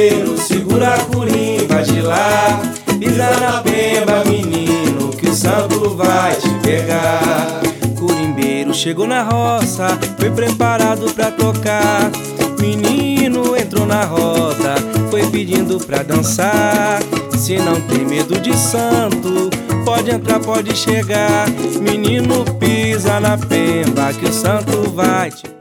curimbeiro, segura a curimba de lá. Pisa na pemba, menino, que o santo vai te pegar. Curimbeiro chegou na roça, foi preparado pra tocar. Menino entrou na roda, foi pedindo pra dançar. Se não tem medo de santo, pode entrar, pode chegar. Menino, pisa na pemba, que o santo vai te pegar.